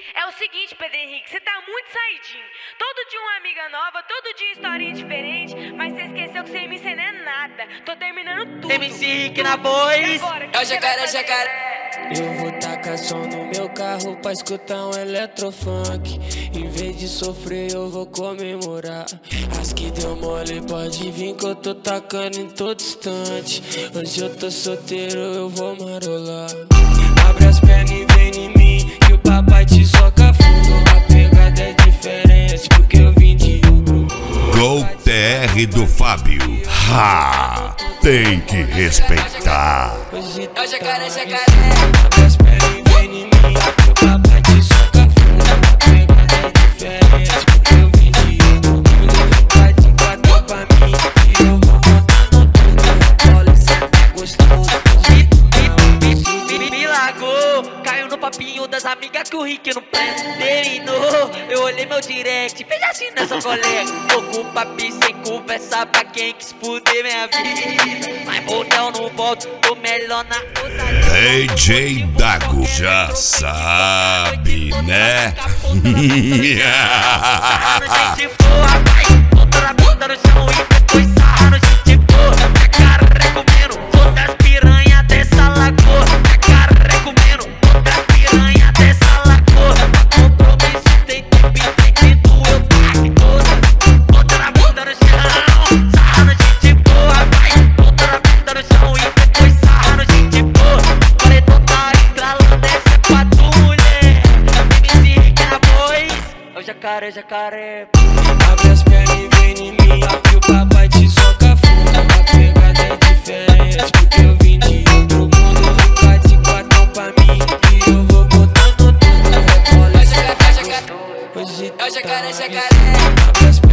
É o seguinte, Pedro Henrique, você tá muito saidinho. Todo dia uma amiga nova, todo dia historinha diferente, mas você esqueceu que você me não é nada. Tô terminando tudo. MC Rick na voz. É o jacaré. Eu vou tacar som no meu carro pra escutar um eletrofunk. Em vez de sofrer eu vou comemorar. As que deu mole pode vir que eu tô tacando em todo instante. Hoje eu tô solteiro, eu vou marolar. Abre as pernas e vem em mim, que o papai te soca fundo. A pegada é diferente porque eu vim de outro. Gol TR do Fábio. Ha! Tem que respeitar. É o jacaré. Abre as pernas e vem em mim, que o papai te soca fundo. A pegada é diferente porque eu vim de outro mundo. Vai de quatro pra mim e eu vou contando tudo. Olha, cê tá gostoso. Me largou, caiu no papinho das amigas que o Rick não presta. Terminou, eu olhei meu direct, veja assim nessa colega. Tô com o papi sem conversa pra quem quis fuder minha vida. Mas motel não volto, tô melhor na ousadia. DJ Dago já sabe, né? Gente boa, vai, ponta na bunda no chão e depois sarra no gente boa. Jacaré comendo, todas piranha dessa lagoa. Jacaré comendo, todas piranha dessa lagoa. Compromisso tem tempo entendido, eu taco toda. Ponta na bunda no chão, sarra no gente boa, vai. Ponta na bunda no chão e depois sarra no gente boa. Paredão tá estralando, essa é patrulha. MC Rick na voz, é o jacaré. Abre as pernas e vem em mim, que o papai te soca fundo. A pegada é diferente porque eu vim de outro mundo. Fica de quatro pra mim e eu vou botando tudo. Rebola, É o jacaré. hoje É o jacaré. Abre as pernas